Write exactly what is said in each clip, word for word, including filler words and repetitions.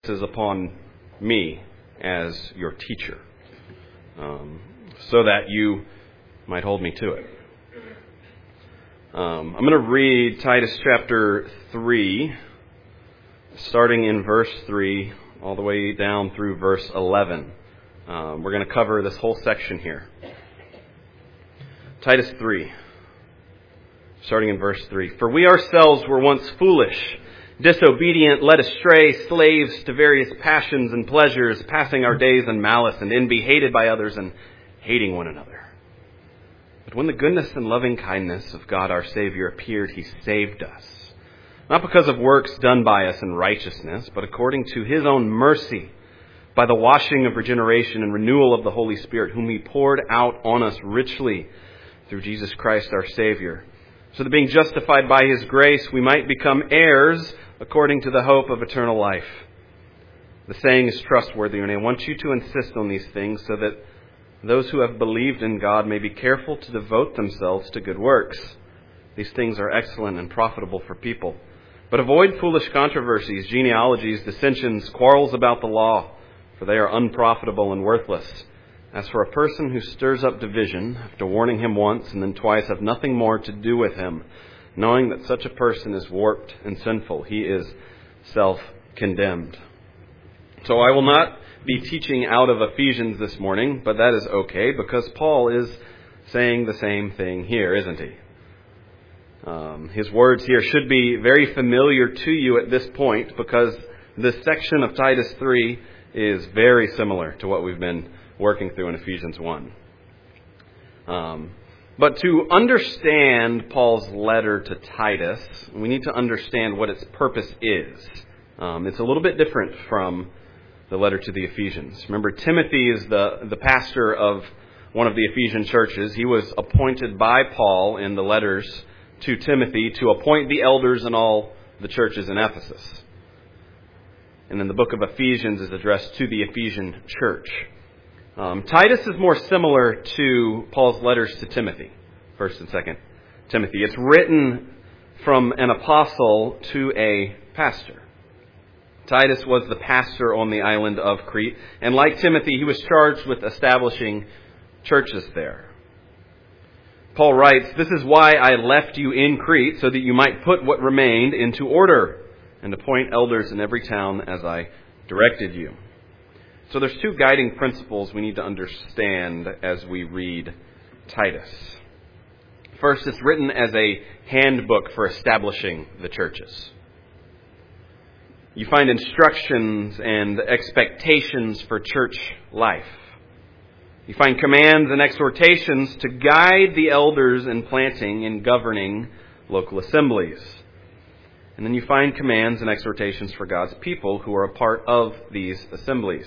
is upon me as your teacher, um, so that you might hold me to it. Um, I'm going to read Titus chapter three, starting in verse three, all the way down through verse eleven. Um, we're going to cover this whole section here. Titus three, starting in verse three. For we ourselves were once foolish, disobedient, led astray, slaves to various passions and pleasures, passing our days in malice and envy, hated by others and hating one another. But when the goodness and loving kindness of God our Savior appeared, He saved us, not because of works done by us in righteousness, but according to His own mercy, by the washing of regeneration and renewal of the Holy Spirit, whom He poured out on us richly through Jesus Christ our Savior, so that being justified by His grace, we might become heirs according to the hope of eternal life. The saying is trustworthy, and I want you to insist on these things so that those who have believed in God may be careful to devote themselves to good works. These things are excellent and profitable for people. But avoid foolish controversies, genealogies, dissensions, quarrels about the law, for they are unprofitable and worthless. As for a person who stirs up division, after warning him once and then twice, have nothing more to do with him, knowing that such a person is warped and sinful. He is self-condemned. So I will not be teaching out of Ephesians this morning, but that is okay, because Paul is saying the same thing here, isn't he? Um, his words here should be very familiar to you at this point, because this section of Titus three is very similar to what we've been working through in Ephesians one. Um, but to understand Paul's letter to Titus, we need to understand what its purpose is. Um, it's a little bit different from the letter to the Ephesians. Remember, Timothy is the, the pastor of one of the Ephesian churches. He was appointed by Paul in the letters to Timothy to appoint the elders in all the churches in Ephesus. And then the book of Ephesians is addressed to the Ephesian church. Um, Titus is more similar to Paul's letters to Timothy, First and Second Timothy. It's written from an apostle to a pastor. Titus was the pastor on the island of Crete, and like Timothy, he was charged with establishing churches there. Paul writes, "This is why I left you in Crete, so that you might put what remained into order, and appoint elders in every town as I directed you." So there's two guiding principles we need to understand as we read Titus. First, it's written as a handbook for establishing the churches. You find instructions and expectations for church life. You find commands and exhortations to guide the elders in planting and governing local assemblies. And then you find commands and exhortations for God's people who are a part of these assemblies.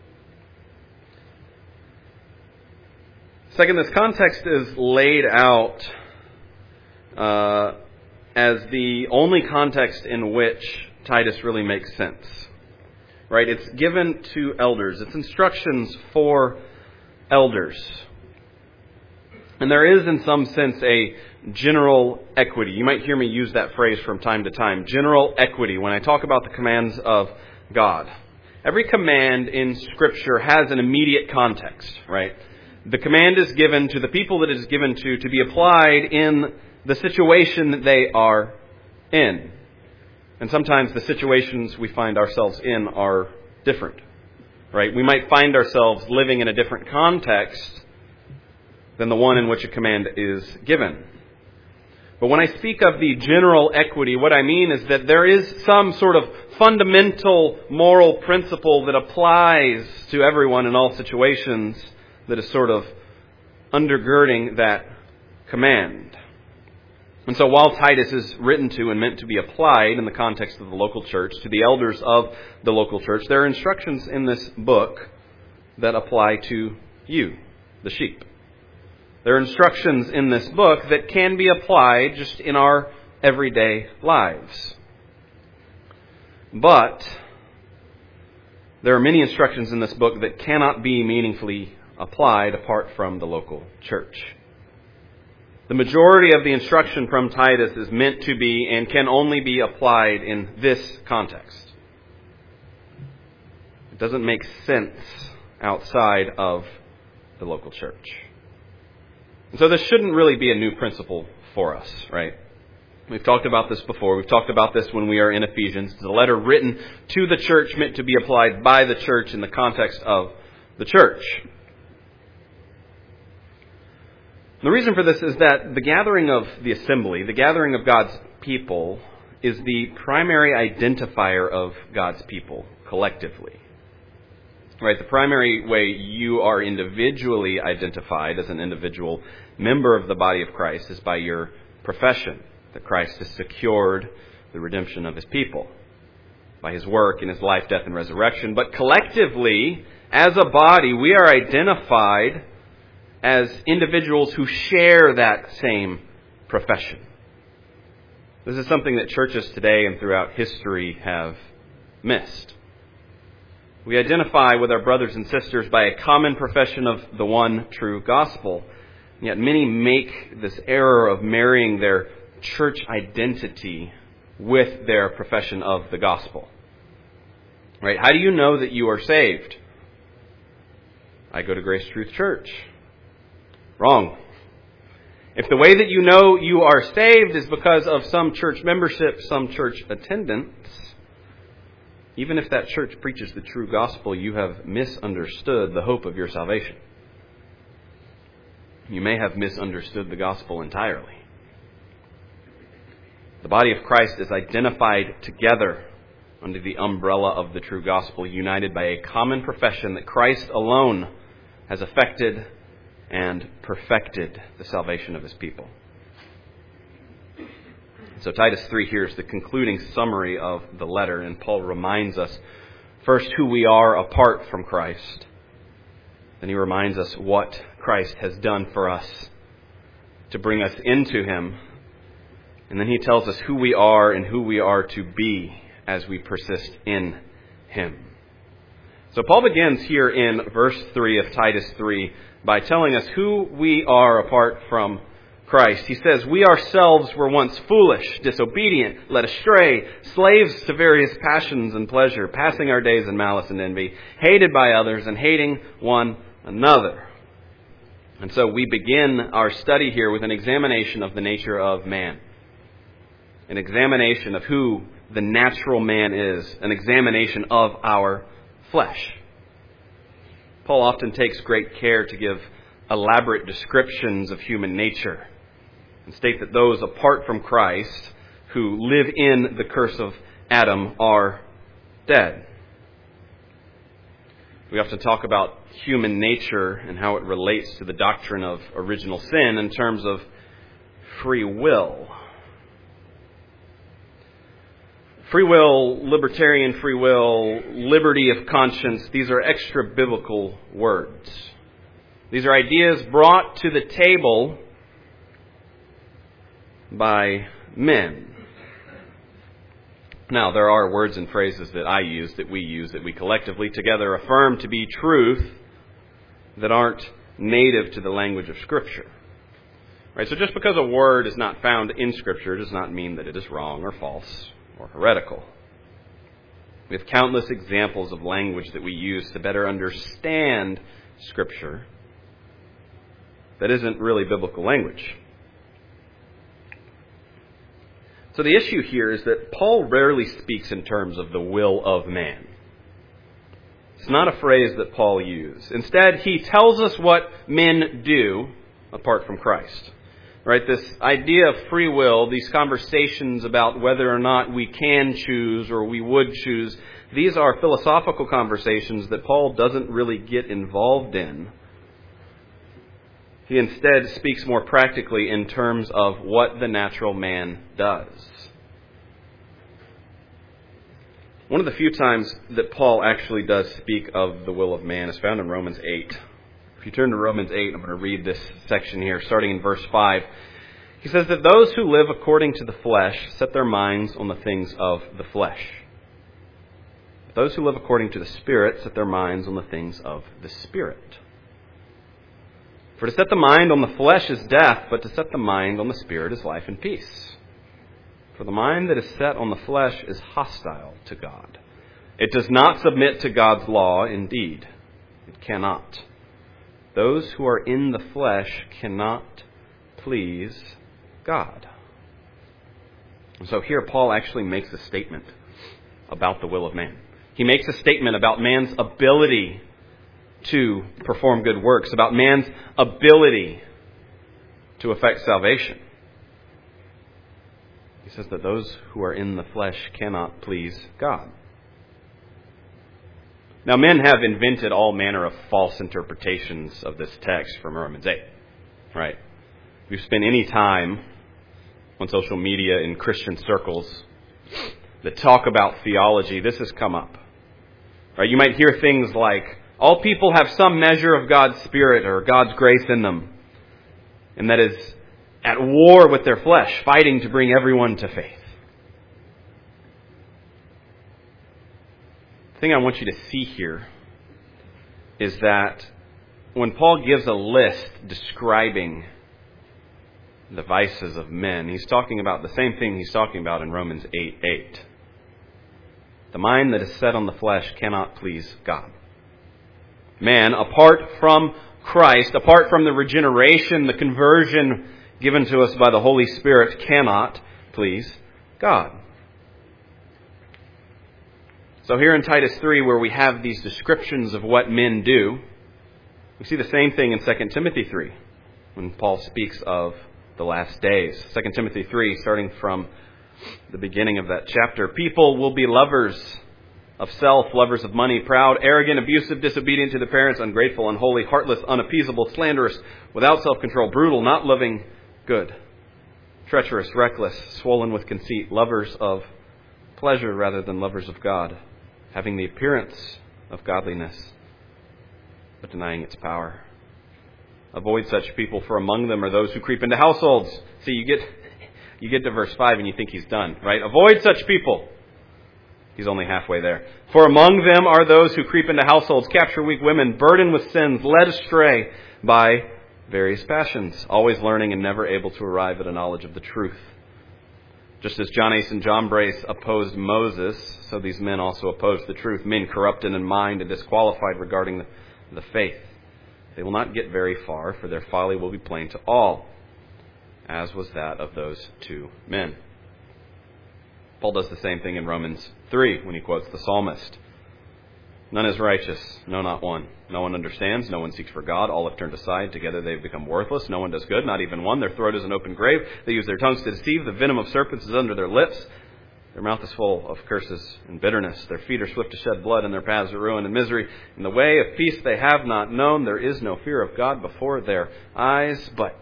Second, this context is laid out uh, as the only context in which Titus really makes sense. Right? It's given to elders. It's instructions for elders. And there is, in some sense, a general equity. You might hear me use that phrase from time to time. General equity when I talk about the commands of God. Every command in Scripture has an immediate context, right? The command is given to the people that it is given to to be applied in the situation that they are in. And sometimes the situations we find ourselves in are different, right? We might find ourselves living in a different context than the one in which a command is given. But when I speak of the general equity, what I mean is that there is some sort of fundamental moral principle that applies to everyone in all situations that is sort of undergirding that command. And so while Titus is written to and meant to be applied in the context of the local church, to the elders of the local church, there are instructions in this book that apply to you, the sheep. There are instructions in this book that can be applied just in our everyday lives. But there are many instructions in this book that cannot be meaningfully applied apart from the local church. The majority of the instruction from Titus is meant to be and can only be applied in this context. doesn't make sense outside of the local church. And so this shouldn't really be a new principle for us, right? We've talked about this before. We've talked about this when we are in Ephesians. It's a letter written to the church, meant to be applied by the church in the context of the church. The reason for this is that the gathering of the assembly, the gathering of God's people, is the primary identifier of God's people collectively. Right? The primary way you are individually identified as an individual member of the body of Christ is by your profession that Christ has secured the redemption of his people by his work in his life, death, and resurrection. But collectively, as a body, we are identified as individuals who share that same profession. This is something that churches today and throughout history have missed. We identify with our brothers and sisters by a common profession of the one true gospel. And yet many make this error of marrying their church identity with their profession of the gospel. Right? How do you know that you are saved? I go to Grace Truth Church. Wrong. If the way that you know you are saved is because of some church membership, some church attendance, even if that church preaches the true gospel, you have misunderstood the hope of your salvation. You may have misunderstood the gospel entirely. The body of Christ is identified together under the umbrella of the true gospel, united by a common profession that Christ alone has effected and perfected the salvation of his people. So Titus three here is the concluding summary of the letter, and Paul reminds us first who we are apart from Christ. Then he reminds us what Christ has done for us to bring us into him. And then he tells us who we are and who we are to be as we persist in him. So Paul begins here in verse three of Titus three by telling us who we are apart from Christ. He says, we ourselves were once foolish, disobedient, led astray, slaves to various passions and pleasure, passing our days in malice and envy, hated by others and hating one another. And so we begin our study here with an examination of the nature of man. An examination of who the natural man is. An examination of our flesh. Paul often takes great care to give elaborate descriptions of human nature and state that those apart from Christ who live in the curse of Adam are dead. We often talk about human nature and how it relates to the doctrine of original sin in terms of free will. Free will, libertarian free will, liberty of conscience, these are extra biblical words. These are ideas brought to the table by men. Now, there are words and phrases that I use, that we use, that we collectively together affirm to be truth that aren't native to the language of Scripture. Right? So just because a word is not found in Scripture does not mean that it is wrong or false or heretical. We have countless examples of language that we use to better understand Scripture that isn't really biblical language. So the issue here is that Paul rarely speaks in terms of the will of man. It's not a phrase that Paul used. Instead, he tells us what men do apart from Christ. Right? This idea of free will, these conversations about whether or not we can choose or we would choose, these are philosophical conversations that Paul doesn't really get involved in. He instead speaks more practically in terms of what the natural man does. One of the few times that Paul actually does speak of the will of man is found in Romans eight. If you turn to Romans eight, I'm going to read this section here, starting in verse five. He says that those who live according to the flesh set their minds on the things of the flesh. But those who live according to the Spirit set their minds on the things of the Spirit. For to set the mind on the flesh is death, but to set the mind on the Spirit is life and peace. For the mind that is set on the flesh is hostile to God. It does not submit to God's law, indeed. It cannot. Those who are in the flesh cannot please God. And so here Paul actually makes a statement about the will of man. He makes a statement about man's ability to perform good works, about man's ability to effect salvation. He says that those who are in the flesh cannot please God. Now, men have invented all manner of false interpretations of this text from Romans eight. Right? If you spend any time on social media in Christian circles that talk about theology, this has come up. Right? You might hear things like, all people have some measure of God's Spirit or God's grace in them, and that is at war with their flesh, fighting to bring everyone to faith. The thing I want you to see here is that when Paul gives a list describing the vices of men, he's talking about the same thing he's talking about in Romans eight eight. The mind that is set on the flesh cannot please God. Man, apart from Christ, apart from the regeneration, the conversion given to us by the Holy Spirit, cannot please God. So here in Titus three, where we have these descriptions of what men do, we see the same thing in Second Timothy three, when Paul speaks of the last days. Second Timothy three, starting from the beginning of that chapter. People will be lovers of self, lovers of money, proud, arrogant, abusive, disobedient to the parents, ungrateful, unholy, heartless, unappeasable, slanderous, without self-control, brutal, not loving good, treacherous, reckless, swollen with conceit, lovers of pleasure rather than lovers of God, having the appearance of godliness, but denying its power. Avoid such people, for among them are those who creep into households. See, you get you get to verse five and you think he's done, right? Avoid such people. He's only halfway there. For among them are those who creep into households, capture weak women, burdened with sins, led astray by various passions, always learning and never able to arrive at a knowledge of the truth. Just as John Ace and John Brace opposed Moses, so these men also opposed the truth. Men corrupted in mind and disqualified regarding the, the faith. They will not get very far, for their folly will be plain to all, as was that of those two men. Paul does the same thing in Romans three when he quotes the psalmist. None is righteous, no, not one. No one understands, no one seeks for God. All have turned aside, together they have become worthless. No one does good, not even one. Their throat is an open grave. They use their tongues to deceive. The venom of serpents is under their lips. Their mouth is full of curses and bitterness. Their feet are swift to shed blood, and their paths are ruin and misery. In the way of peace they have not known. There is no fear of God before their eyes. But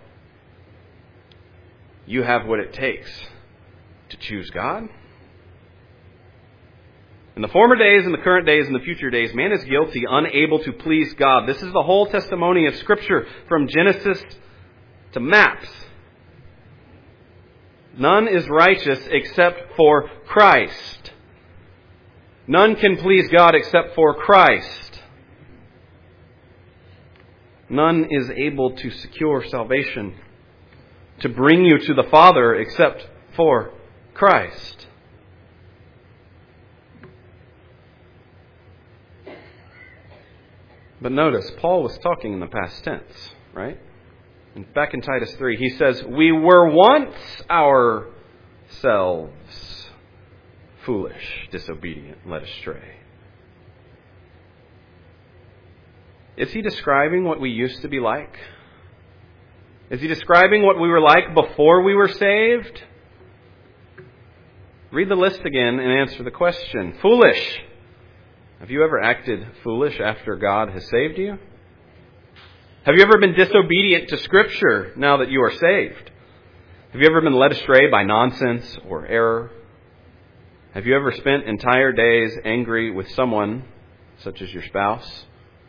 you have what it takes to choose God. In the former days, in the current days, and the future days, man is guilty, unable to please God. This is the whole testimony of Scripture from Genesis to maps. None is righteous except for Christ. None can please God except for Christ. None is able to secure salvation, to bring you to the Father except for Christ. But notice, Paul was talking in the past tense, right? And back in Titus three, he says, we were once ourselves foolish, disobedient, led astray. Is he describing what we used to be like? Is he describing what we were like before we were saved? Read the list again and answer the question. Foolish. Have you ever acted foolish after God has saved you? Have you ever been disobedient to Scripture now that you are saved? Have you ever been led astray by nonsense or error? Have you ever spent entire days angry with someone, such as your spouse?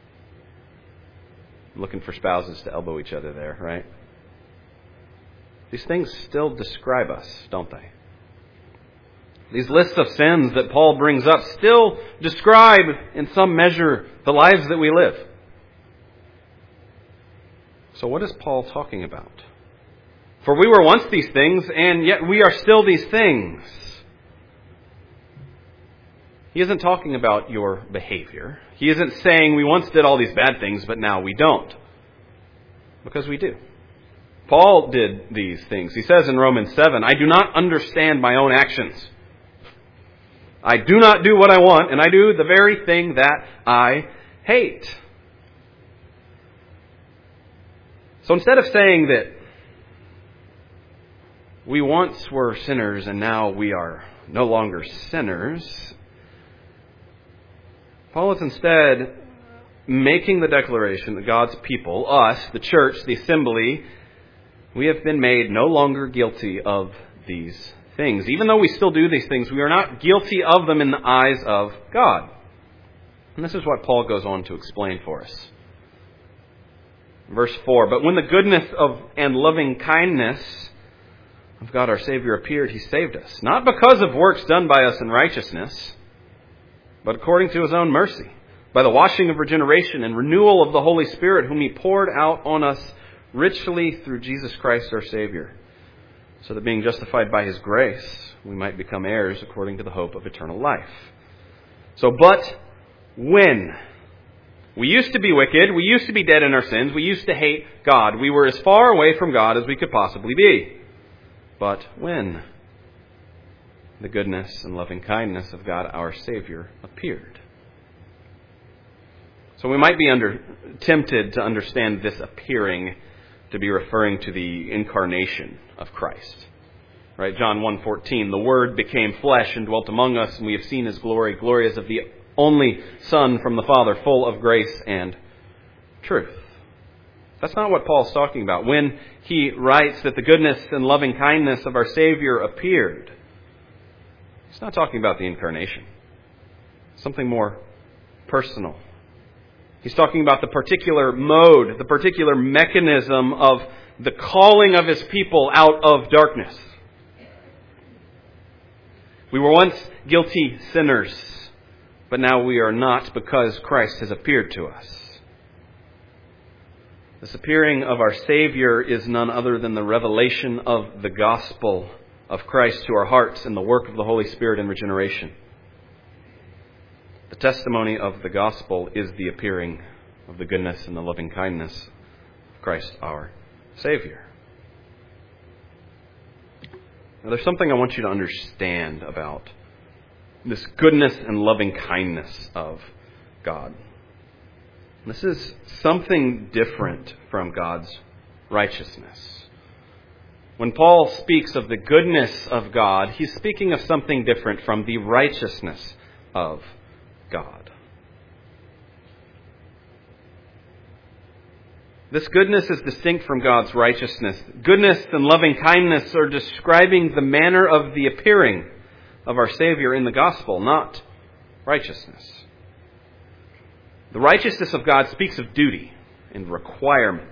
I'm looking for spouses to elbow each other there, right? These things still describe us, don't they? These lists of sins that Paul brings up still describe, in some measure, the lives that we live. So what is Paul talking about? For we were once these things, and yet we are still these things. He isn't talking about your behavior. He isn't saying we once did all these bad things, but now we don't. Because we do. Paul did these things. He says in Romans seven, I do not understand my own actions. I do not do what I want, and I do the very thing that I hate. So instead of saying that we once were sinners and now we are no longer sinners, Paul is instead making the declaration that God's people, us, the church, the assembly, we have been made no longer guilty of these things. Even though we still do these things, we are not guilty of them in the eyes of God. And this is what Paul goes on to explain for us. Verse four, but when the goodness of and loving kindness of God our Savior appeared, He saved us, not because of works done by us in righteousness, but according to His own mercy, by the washing of regeneration and renewal of the Holy Spirit, whom He poured out on us richly through Jesus Christ our Savior, so that being justified by His grace, we might become heirs according to the hope of eternal life. So, but when we used to be wicked, we used to be dead in our sins, we used to hate God, we were as far away from God as we could possibly be. But when the goodness and loving kindness of God our Savior appeared. So we might be under, tempted to understand this appearing to be referring to the incarnation of Christ. Right? John one fourteen, the Word became flesh and dwelt among us, and we have seen His glory, glory as of the only Son from the Father, full of grace and truth. That's not what Paul's talking about. When he writes that the goodness and loving kindness of our Savior appeared, he's not talking about the incarnation. Something more personal. He's talking about the particular mode, the particular mechanism of the calling of His people out of darkness. We were once guilty sinners, but now we are not because Christ has appeared to us. This appearing of our Savior is none other than the revelation of the gospel of Christ to our hearts and the work of the Holy Spirit in regeneration. The testimony of the gospel is the appearing of the goodness and the loving kindness of Christ our Savior. Now, there's something I want you to understand about this goodness and loving kindness of God. This is something different from God's righteousness. When Paul speaks of the goodness of God, he's speaking of something different from the righteousness of God. This goodness is distinct from God's righteousness. Goodness and loving kindness are describing the manner of the appearing of our Savior in the gospel, not righteousness. The righteousness of God speaks of duty and requirements.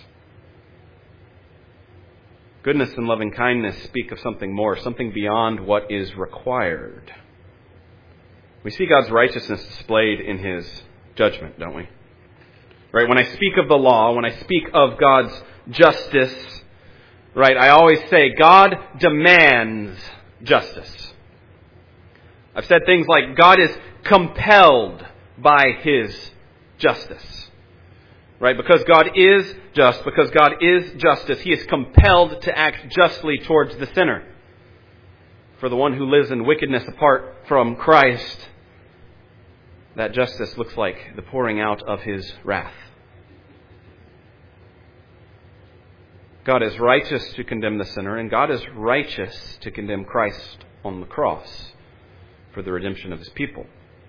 Goodness and loving kindness speak of something more, something beyond what is required. We see God's righteousness displayed in His judgment, don't we? Right? When I speak of the law, when I speak of God's justice, right, I always say God demands justice. I've said things like God is compelled by His justice. Right? Because God is just, because God is justice, He is compelled to act justly towards the sinner. For the one who lives in wickedness apart from Christ, that justice looks like the pouring out of His wrath. God is righteous to condemn the sinner, and God is righteous to condemn Christ on the cross for the redemption of His people.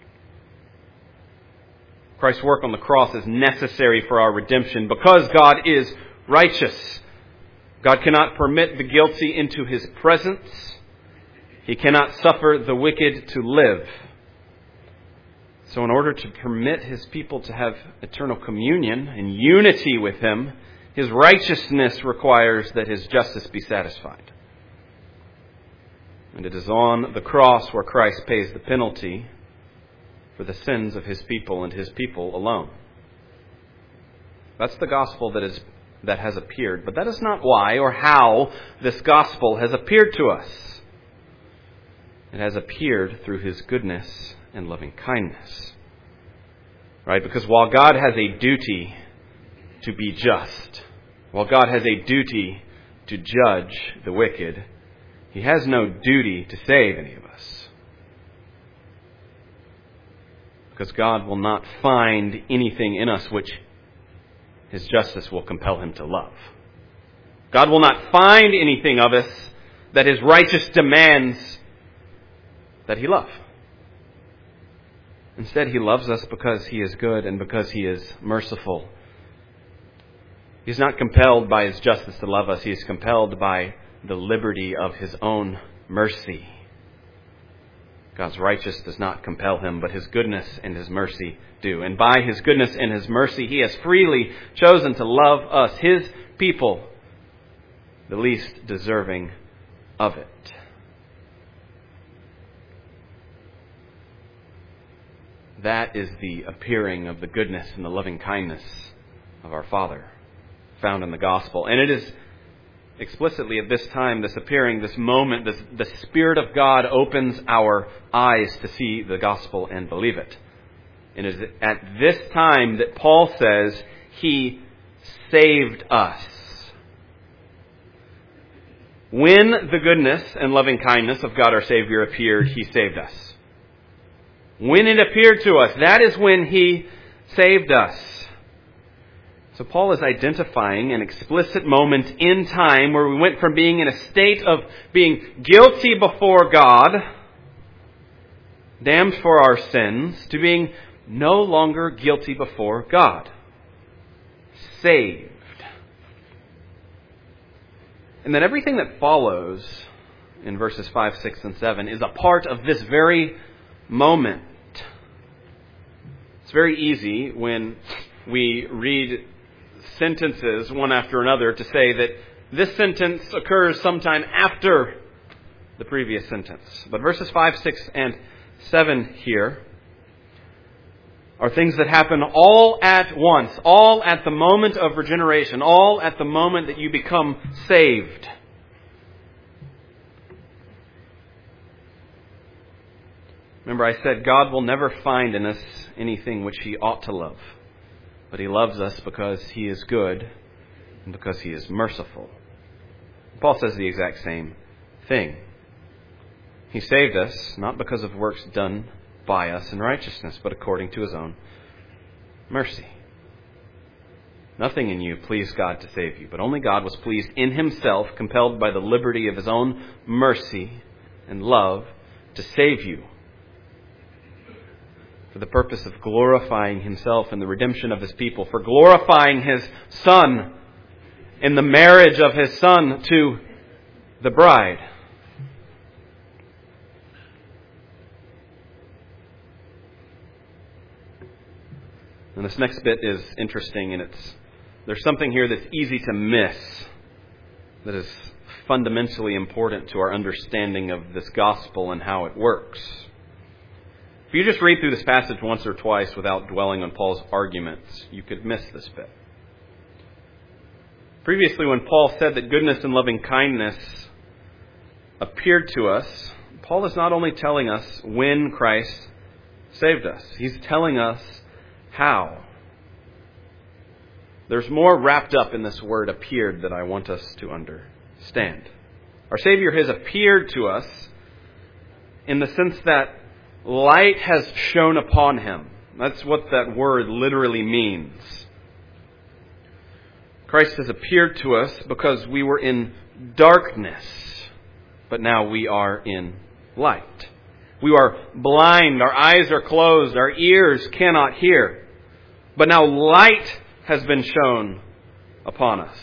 Christ's work on the cross is necessary for our redemption because God is righteous. God cannot permit the guilty into His presence. He cannot suffer the wicked to live. So in order to permit His people to have eternal communion and unity with Him, His righteousness requires that His justice be satisfied. And it is on the cross where Christ pays the penalty for the sins of His people and His people alone. That's the gospel that is that has appeared. But that is not why or how this gospel has appeared to us. It has appeared through His goodness and loving kindness. Right? Because while God has a duty to be just, while God has a duty to judge the wicked, He has no duty to save any of us. Because God will not find anything in us which His justice will compel Him to love. God will not find anything of us that His righteous demands that He love. Instead, He loves us because He is good and because He is merciful. He's not compelled by His justice to love us. He is compelled by the liberty of His own mercy. God's righteousness does not compel Him, but His goodness and His mercy do. And by His goodness and His mercy, He has freely chosen to love us, His people, the least deserving of it. That is the appearing of the goodness and the loving kindness of our Father, found in the gospel. And it is explicitly at this time, this appearing, this moment, this, the Spirit of God opens our eyes to see the gospel and believe it. And it is at this time that Paul says He saved us. When the goodness and loving kindness of God our Savior appeared, He saved us. When it appeared to us, that is when He saved us. So Paul is identifying an explicit moment in time where we went from being in a state of being guilty before God, damned for our sins, to being no longer guilty before God. Saved. And then everything that follows in verses five, six, and seven is a part of this very moment. It's very easy when we read sentences one after another to say that this sentence occurs sometime after the previous sentence. But verses five, six, and seven here are things that happen all at once, all at the moment of regeneration, all at the moment that you become saved. Remember, I said God will never find in us anything which He ought to love. But He loves us because He is good and because He is merciful. Paul says the exact same thing. He saved us not because of works done by us in righteousness, but according to His own mercy. Nothing in you pleased God to save you, but only God was pleased in Himself, compelled by the liberty of His own mercy and love, to save you, for the purpose of glorifying Himself in the redemption of His people, for glorifying His Son in the marriage of His Son to the bride. And this next bit is interesting, and it's there's something here that's easy to miss that is fundamentally important to our understanding of this gospel and how it works. If you just read through this passage once or twice without dwelling on Paul's arguments, you could miss this bit. Previously, when Paul said that goodness and loving kindness appeared to us, Paul is not only telling us when Christ saved us, he's telling us how. There's more wrapped up in this word appeared that I want us to understand. Our Savior has appeared to us in the sense that light has shone upon Him. That's what that word literally means. Christ has appeared to us because we were in darkness, but now we are in light. We are blind, our eyes are closed, our ears cannot hear. But now light has been shown upon us.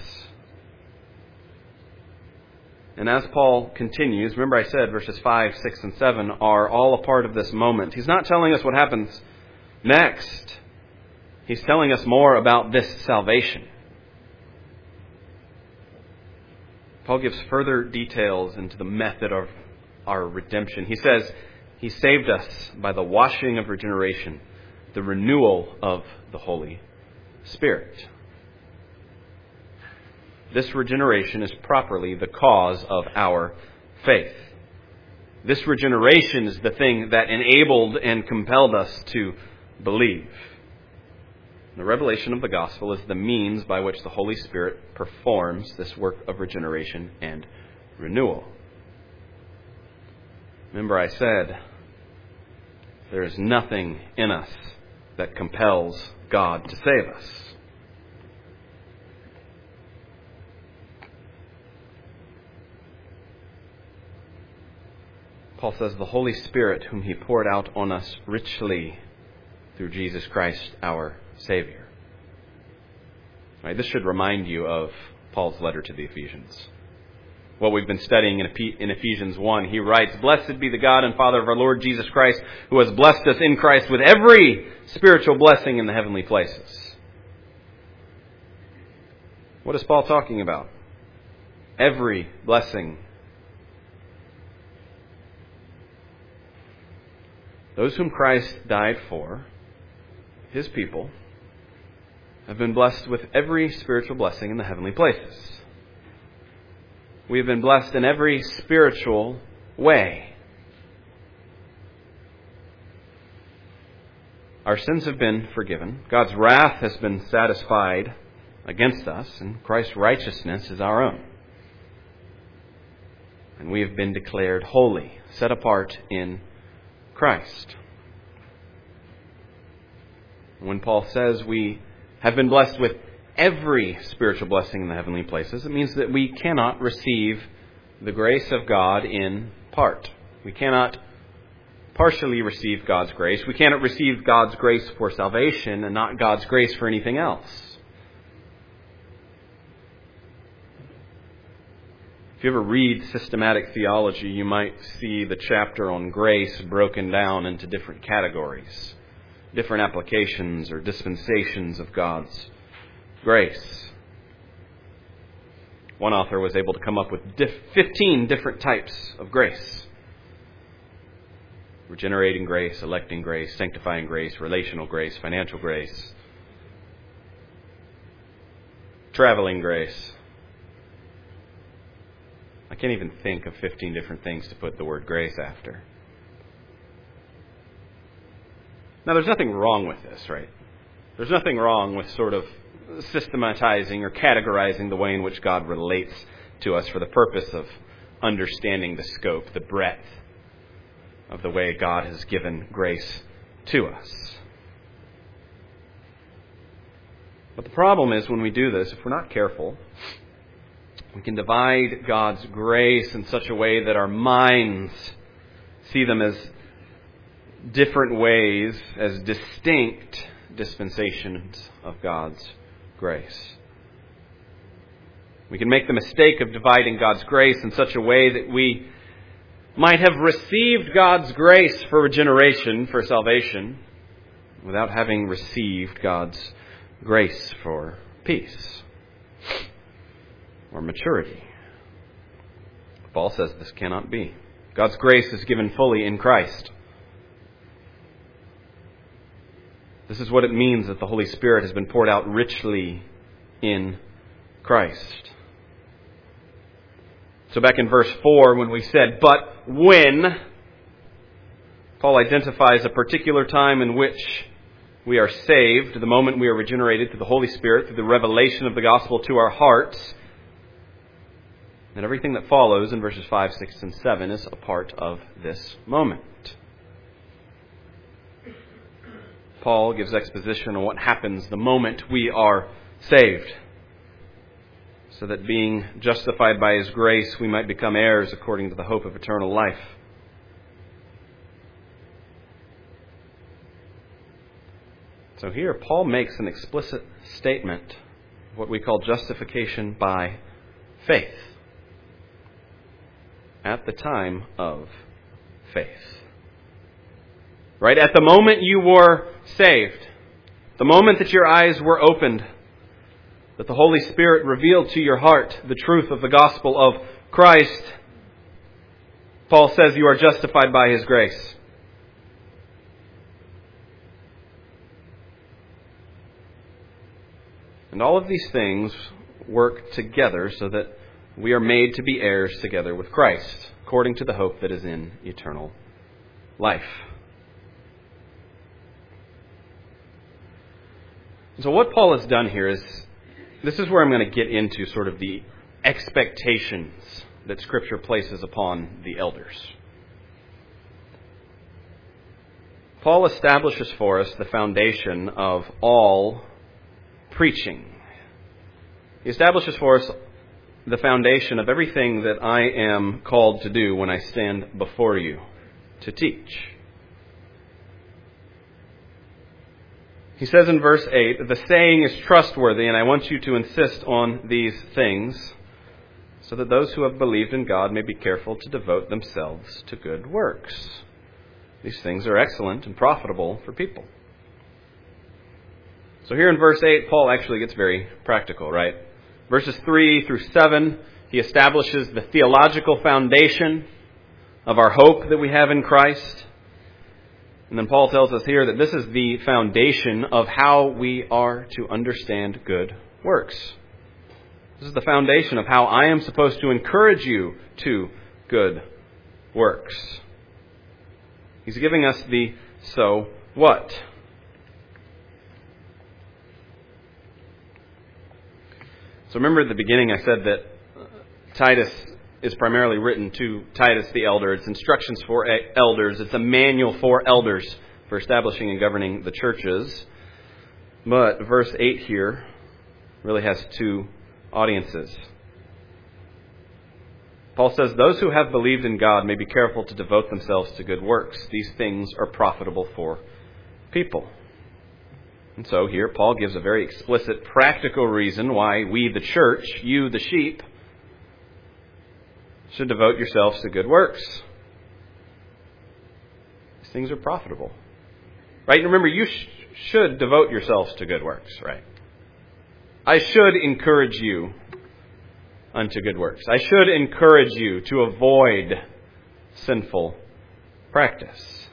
And as Paul continues, remember I said verses five, six, and seven are all a part of this moment. He's not telling us what happens next. He's telling us more about this salvation. Paul gives further details into the method of our redemption. He says He saved us by the washing of regeneration, the renewal of the Holy Spirit. This regeneration is properly the cause of our faith. This regeneration is the thing that enabled and compelled us to believe. The revelation of the gospel is the means by which the Holy Spirit performs this work of regeneration and renewal. Remember I said, there is nothing in us that compels God to save us. Paul says the Holy Spirit whom He poured out on us richly through Jesus Christ our Savior. Right, this should remind you of Paul's letter to the Ephesians. What we've been studying in Ephesians one, he writes, "Blessed be the God and Father of our Lord Jesus Christ, who has blessed us in Christ with every spiritual blessing in the heavenly places." What is Paul talking about? Every blessing. Those whom Christ died for, His people, have been blessed with every spiritual blessing in the heavenly places. We have been blessed in every spiritual way. Our sins have been forgiven. God's wrath has been satisfied against us, and Christ's righteousness is our own. And we have been declared holy, set apart in Christ. When Paul says we have been blessed with every spiritual blessing in the heavenly places, it means that we cannot receive the grace of God in part. We cannot partially receive God's grace. We cannot receive God's grace for salvation and not God's grace for anything else. If you ever read systematic theology, you might see the chapter on grace broken down into different categories, different applications or dispensations of God's grace. One author was able to come up with fifteen different types of grace. Regenerating grace, electing grace, sanctifying grace, relational grace, financial grace, traveling grace. I can't even think of fifteen different things to put the word grace after. Now, there's nothing wrong with this, right? There's nothing wrong with sort of systematizing or categorizing the way in which God relates to us for the purpose of understanding the scope, the breadth of the way God has given grace to us. But the problem is when we do this, if we're not careful, we can divide God's grace in such a way that our minds see them as different ways, as distinct dispensations of God's grace. We can make the mistake of dividing God's grace in such a way that we might have received God's grace for regeneration, for salvation, without having received God's grace for peace or maturity. Paul says this cannot be. God's grace is given fully in Christ. This is what it means that the Holy Spirit has been poured out richly in Christ. So back in verse four, when we said, "But when," Paul identifies a particular time in which we are saved, the moment we are regenerated through the Holy Spirit, through the revelation of the gospel to our hearts. And everything that follows in verses five, six, and seven is a part of this moment. Paul gives exposition on what happens the moment we are saved, so that being justified by His grace, we might become heirs according to the hope of eternal life. So here, Paul makes an explicit statement of what we call justification by faith, at the time of faith. Right? At the moment you were saved, the moment that your eyes were opened, that the Holy Spirit revealed to your heart the truth of the gospel of Christ, Paul says you are justified by His grace. And all of these things work together so that we are made to be heirs together with Christ. according to the hope that is in eternal life. So what Paul has done here is, this is where I'm going to get into sort of the expectations that Scripture places upon the elders. Paul establishes for us the foundation of all preaching. He establishes for us the foundation of everything that I am called to do when I stand before you to teach. He says in verse eight, the saying is trustworthy, and I want you to insist on these things, so that those who have believed in God may be careful to devote themselves to good works. These things are excellent and profitable for people. So here in verse eight, Paul actually gets very practical, right? Verses three through seven, he establishes the theological foundation of our hope that we have in Christ. And then Paul tells us here that this is the foundation of how we are to understand good works. This is the foundation of how I am supposed to encourage you to good works. He's giving us the so what. So remember at the beginning I said that Titus is primarily written to Titus the elder. It's instructions for elders. It's a manual for elders for establishing and governing the churches. But verse eight here really has two audiences. Paul says, those who have believed in God may be careful to devote themselves to good works. These things are profitable for people. And so here Paul gives a very explicit, practical reason why we, the church, you, the sheep, should devote yourselves to good works. These things are profitable. Right? And remember, you sh- should devote yourselves to good works, right? I should encourage you unto good works. I should encourage you to avoid sinful practice.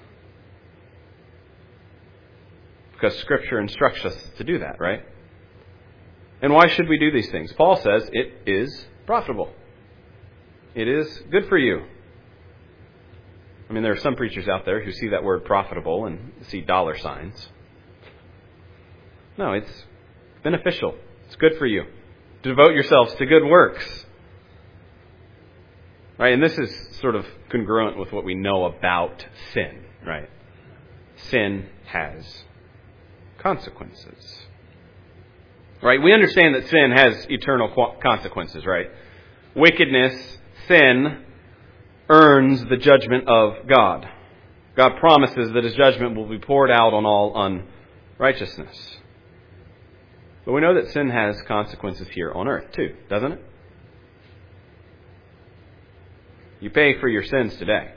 Because Scripture instructs us to do that, right? And why should we do these things? Paul says it is profitable. It is good for you. I mean, there are some preachers out there who see that word profitable and see dollar signs. No, it's beneficial. It's good for you. Devote yourselves to good works. Right? And this is sort of congruent with what we know about sin, right? Sin has consequences. Right? We understand that sin has eternal consequences, right? Wickedness, sin, earns the judgment of God. God promises that His judgment will be poured out on all unrighteousness. But we know that sin has consequences here on earth too, doesn't it? You pay for your sins today.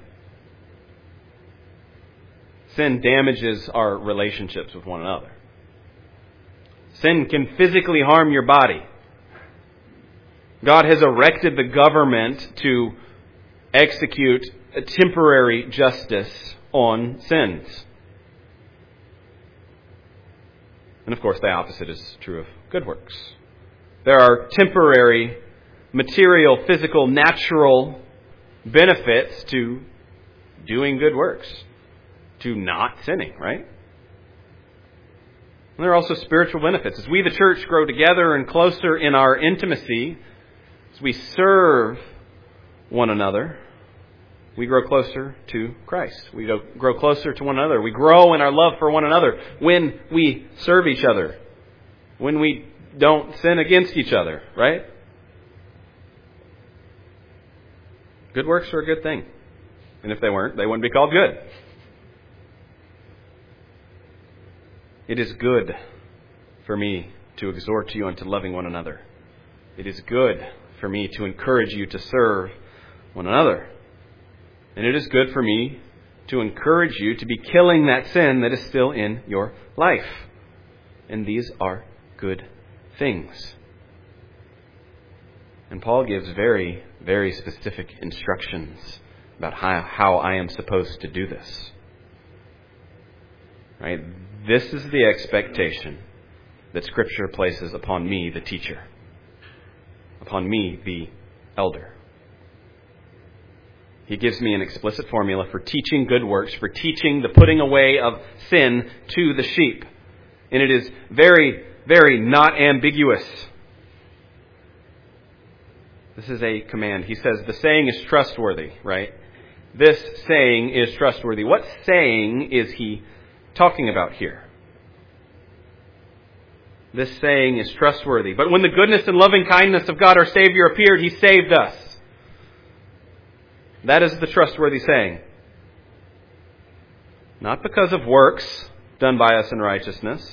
Sin damages our relationships with one another. Sin can physically harm your body. God has erected the government to execute a temporary justice on sins. And of course, the opposite is true of good works. There are temporary, material, physical, natural benefits to doing good works, to not sinning, right? And there are also spiritual benefits. As we, the church, grow together and closer in our intimacy, as we serve one another, we grow closer to Christ. We grow closer to one another. We grow in our love for one another when we serve each other, when we don't sin against each other, right? Good works are a good thing. And if they weren't, they wouldn't be called good. It is good for me to exhort you unto loving one another. It is good for me to encourage you to serve one another. And it is good for me to encourage you to be killing that sin that is still in your life. And these are good things. And Paul gives very, very specific instructions about how, how I am supposed to do this. Right? This is the expectation that Scripture places upon me, the teacher. Upon me, the elder. He gives me an explicit formula for teaching good works, for teaching the putting away of sin to the sheep. And it is very, very not ambiguous. This is a command. He says the saying is trustworthy, right? This saying is trustworthy. What saying is he talking about here? This saying is trustworthy. But when the goodness and loving kindness of God our Savior appeared, He saved us. That is the trustworthy saying. Not because of works done by us in righteousness,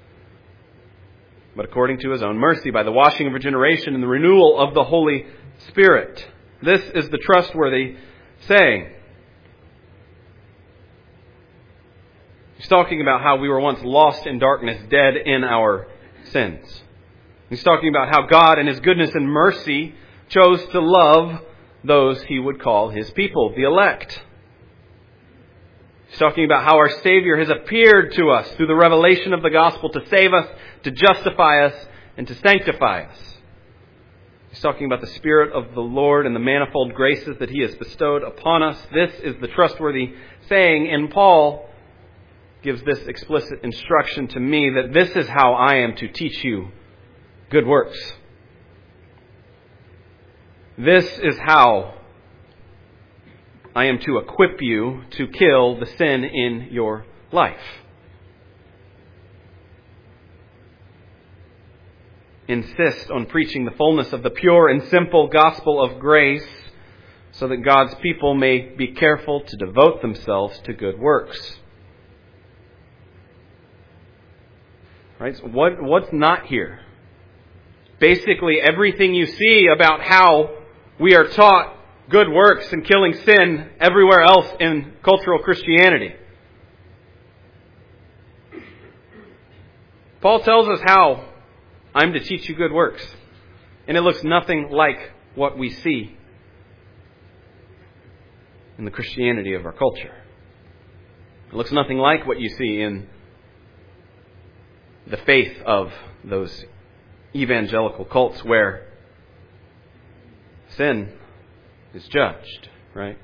but according to His own mercy, by the washing of regeneration and the renewal of the Holy Spirit. This is the trustworthy saying. He's talking about how we were once lost in darkness, dead in our sins. He's talking about how God in His goodness and mercy chose to love those He would call His people, the elect. He's talking about how our Savior has appeared to us through the revelation of the gospel to save us, to justify us, and to sanctify us. He's talking about the Spirit of the Lord and the manifold graces that He has bestowed upon us. This is the trustworthy saying, and Paul gives this explicit instruction to me that this is how I am to teach you good works. This is how I am to equip you to kill the sin in your life. Insist on preaching the fullness of the pure and simple gospel of grace so that God's people may be careful to devote themselves to good works. Right? So what, what's not here? Basically everything you see about how we are taught good works and killing sin everywhere else in cultural Christianity. Paul tells us how I'm to teach you good works. And it looks nothing like what we see in the Christianity of our culture. It looks nothing like what you see in the faith of those evangelical cults where sin is judged, right?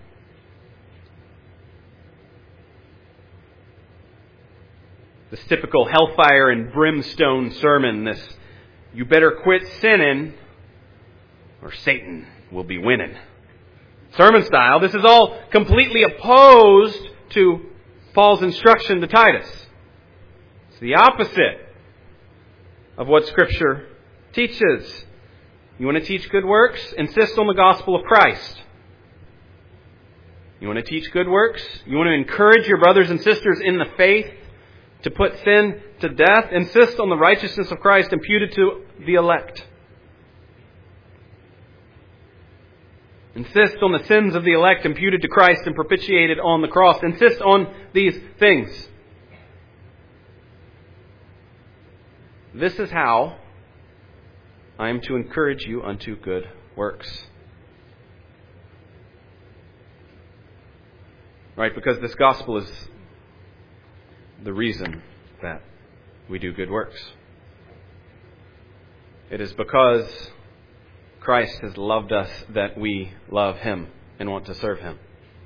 This typical hellfire and brimstone sermon, this you better quit sinning or Satan will be winning sermon style. This is all completely opposed to Paul's instruction to Titus. It's the opposite of what Scripture teaches. You want to teach good works? Insist on the gospel of Christ. You want to teach good works? You want to encourage your brothers and sisters in the faith to put sin to death? Insist on the righteousness of Christ imputed to the elect. Insist on the sins of the elect imputed to Christ and propitiated on the cross. Insist on these things. This is how I am to encourage you unto good works. Right? Because this gospel is the reason that we do good works. It is because Christ has loved us that we love Him and want to serve Him.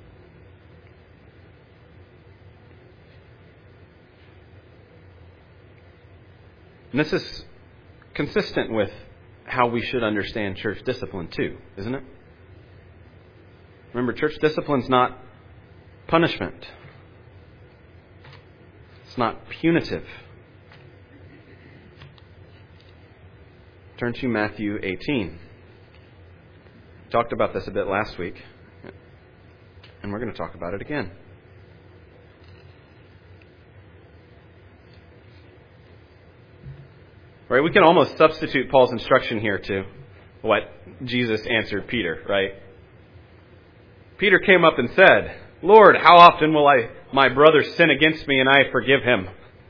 And this is consistent with how we should understand church discipline too, isn't it? Remember, church discipline is not punishment. It's not punitive. Turn to Matthew eighteen. We talked about this a bit last week, and we're going to talk about it again. Right? We can almost substitute Paul's instruction here to what Jesus answered Peter, right? Peter came up and said, Lord, how often will I, my brother sin against me and I forgive him?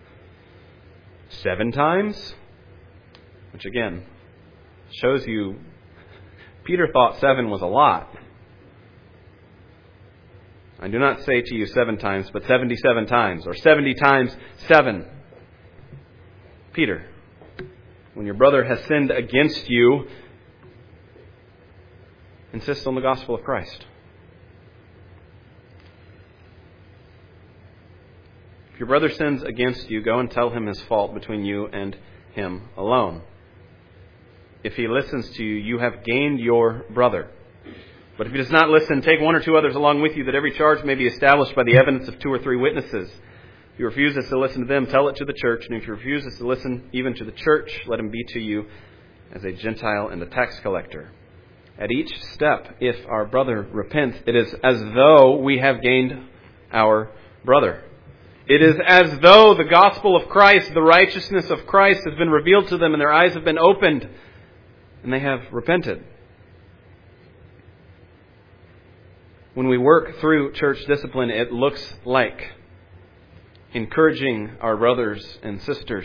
Seven times? Which again, shows you Peter thought seven was a lot. I do not say to you seven times, but seventy-seven times, or seventy times seven. Peter, when your brother has sinned against you, insist on the gospel of Christ. your brother sins against you, go and tell him his fault between you and him alone. If he listens to you, you have gained your brother. But if he does not listen, take one or two others along with you, that every charge may be established by the evidence of two or three witnesses. If he refuses to listen to them, tell it to the church. And if he refuses to listen even to the church, let him be to you as a Gentile and a tax collector. At each step, if our brother repents, it is as though we have gained our brother. It is as though the gospel of Christ, the righteousness of Christ, has been revealed to them and their eyes have been opened and they have repented. When we work through church discipline, it looks like encouraging our brothers and sisters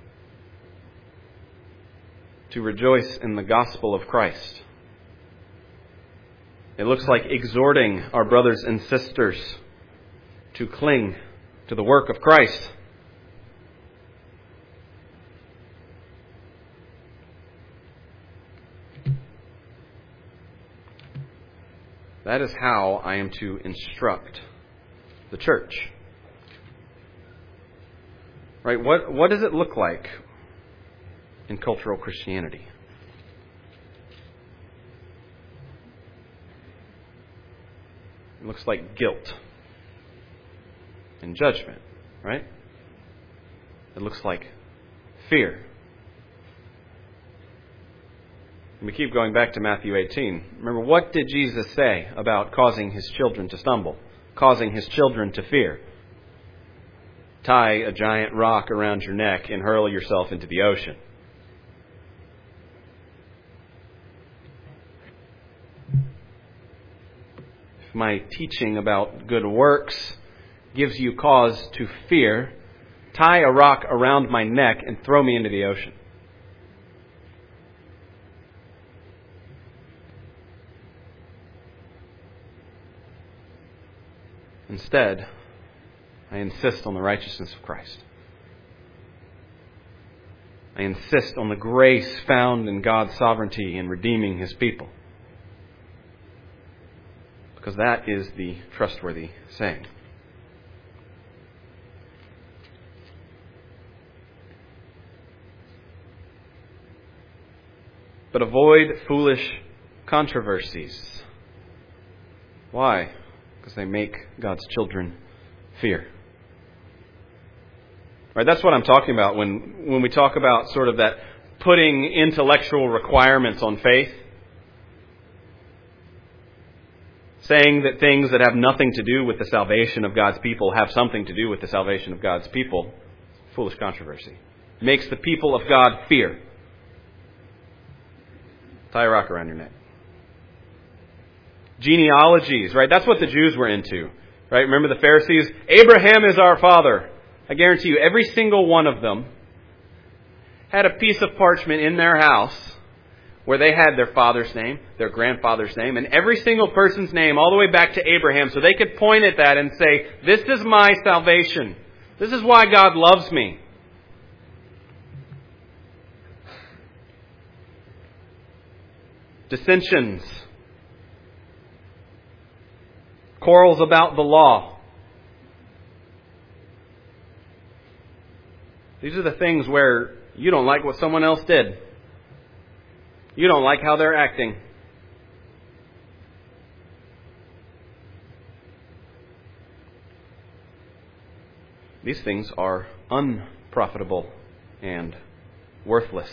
to rejoice in the gospel of Christ. It looks like exhorting our brothers and sisters to cling to the work of Christ. That is how I am to instruct the church. Right? What, what does it look like in cultural Christianity? It looks like guilt and judgment, right? It looks like fear. And we keep going back to Matthew eighteen. Remember, what did Jesus say about causing his children to stumble, causing his children to fear? Tie a giant rock around your neck and hurl yourself into the ocean. If my teaching about good works gives you cause to fear, tie a rock around my neck and throw me into the ocean. Instead, I insist on the righteousness of Christ. I insist on the grace found in God's sovereignty in redeeming His people. Because that is the trustworthy saying. But avoid foolish controversies. Why? Because they make God's children fear. Right? That's what I'm talking about when, when we talk about sort of that putting intellectual requirements on faith. Saying that things that have nothing to do with the salvation of God's people have something to do with the salvation of God's people. Foolish controversy. Makes the people of God fear. Tie a rock around your neck. Genealogies, right? That's what the Jews were into. Right? Remember the Pharisees? Abraham is our father. I guarantee you, every single one of them had a piece of parchment in their house where they had their father's name, their grandfather's name, and every single person's name all the way back to Abraham, so they could point at that and say, this is my salvation. This is why God loves me. Dissensions. Quarrels about the law. These are the things where you don't like what someone else did. You don't like how they're acting. These things are unprofitable and worthless.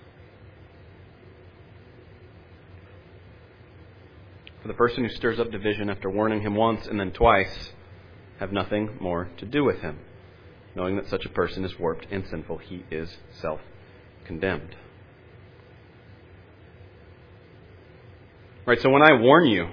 For the person who stirs up division after warning him once and then twice, have nothing more to do with him. Knowing that such a person is warped and sinful, he is self-condemned. Right, so when I warn you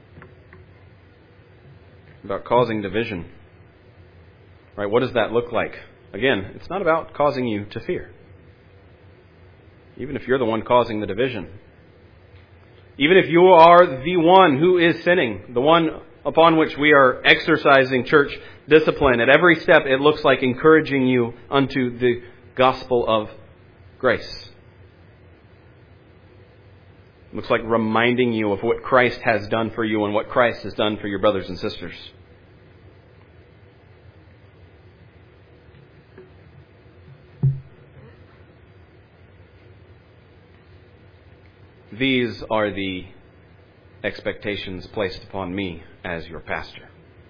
about causing division, right, what does that look like? Again, it's not about causing you to fear. Even if you're the one causing the division. Even if you are the one who is sinning, the one upon which we are exercising church discipline, at every step it looks like encouraging you unto the gospel of grace. It looks like reminding you of what Christ has done for you and what Christ has done for your brothers and sisters. These are the expectations placed upon me as your pastor.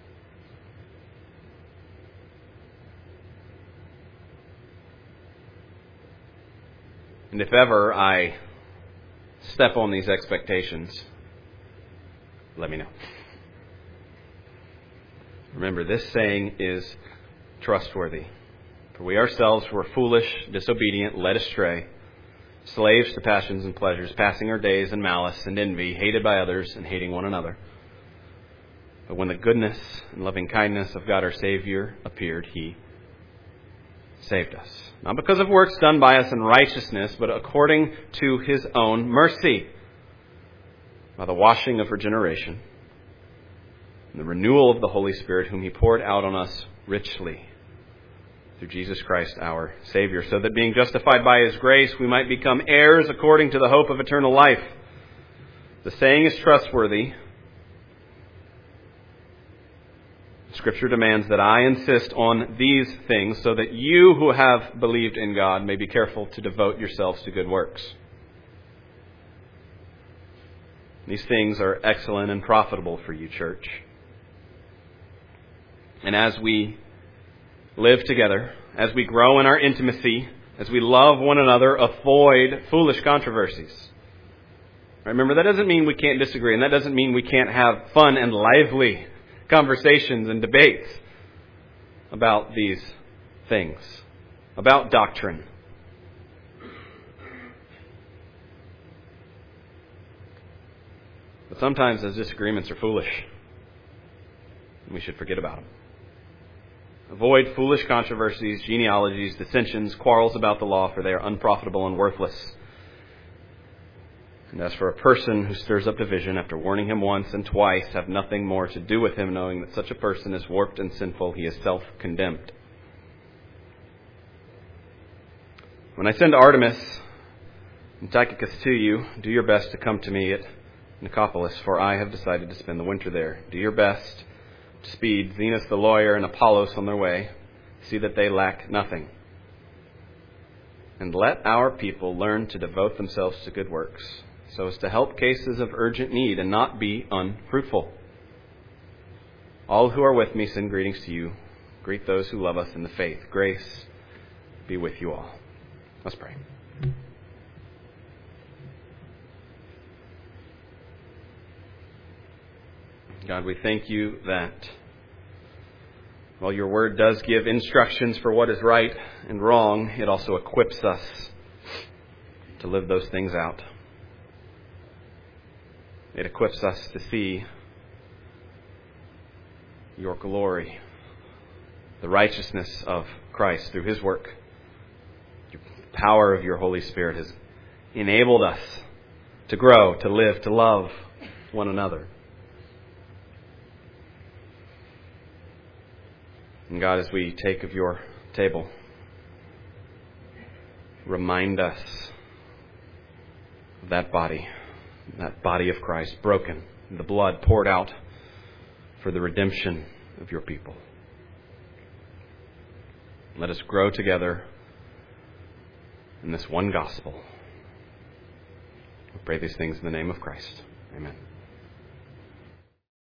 And if ever I step on these expectations, let me know. Remember, this saying is trustworthy. For we ourselves were foolish, disobedient, led astray, slaves to passions and pleasures, passing our days in malice and envy, hated by others and hating one another. But when the goodness and loving kindness of God our Savior appeared, He saved us. Not because of works done by us in righteousness, but according to His own mercy, by the washing of regeneration and the renewal of the Holy Spirit, whom He poured out on us richly through Jesus Christ our Savior, so that being justified by His grace, we might become heirs according to the hope of eternal life. The saying is trustworthy. Scripture demands that I insist on these things so that you who have believed in God may be careful to devote yourselves to good works. These things are excellent and profitable for you, church. And as we live together, as we grow in our intimacy, as we love one another, avoid foolish controversies. Remember, that doesn't mean we can't disagree, and that doesn't mean we can't have fun and lively conversations and debates about these things, about doctrine. But sometimes those disagreements are foolish, and we should forget about them. Avoid foolish controversies, genealogies, dissensions, quarrels about the law, for they are unprofitable and worthless. And as for a person who stirs up division after warning him once and twice, have nothing more to do with him, knowing that such a person is warped and sinful. He is self-condemned. When I send Artemas and Tychicus to you, do your best to come to me at Nicopolis, for I have decided to spend the winter there. Do your best to speed Zenas the lawyer and Apollos on their way. See that they lack nothing. And let our people learn to devote themselves to good works, so as to help cases of urgent need and not be unfruitful. All who are with me send greetings to you. Greet those who love us in the faith. Grace be with you all. Let's pray. God, we thank you that while your word does give instructions for what is right and wrong, it also equips us to live those things out. It equips us to see your glory, the righteousness of Christ through His work. The power of your Holy Spirit has enabled us to grow, to live, to love one another. And God, as we take of your table, remind us of that body, that body of Christ, broken, the blood poured out for the redemption of your people. Let us grow together in this one gospel. We pray these things in the name of Christ. Amen.